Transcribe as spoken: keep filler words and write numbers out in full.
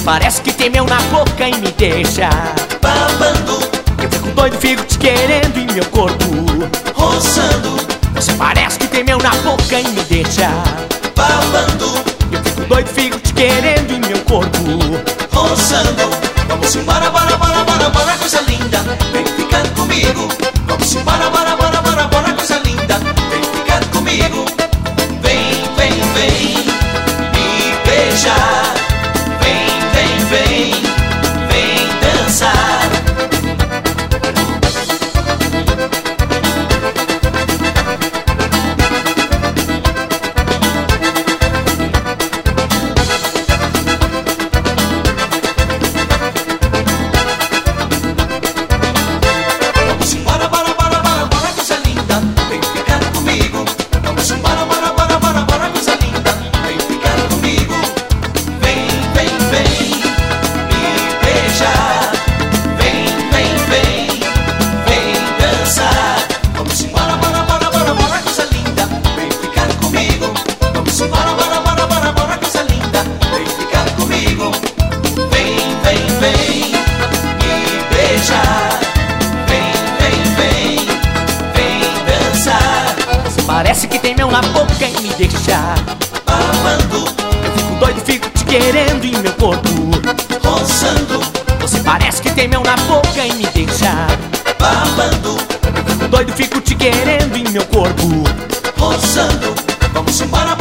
parece que tem mel na boca e me deixa babando. Eu fico doido, fico te querendo em meu corpo roçando. Você parece que tem mel na boca e me deixa babando. Eu fico doido, fico te querendo em meu corpo roçando. Vamos embora, bora, bora, bora, bora, coisa linda. Vem ficar comigo. Vamos embora, bora, bora, bora, bora, coisa linda. Vem ficar comigo. Vem, vem, vem me beijar. Vem, vem, vem, vem dançar. Parece que tem mel na boca e me deixa babando. Eu fico doido, fico te querendo em meu corpo roçando. Você parece que tem mel na boca e me deixa babando. Eu fico doido, fico te querendo em meu corpo roçando. Vamos embora,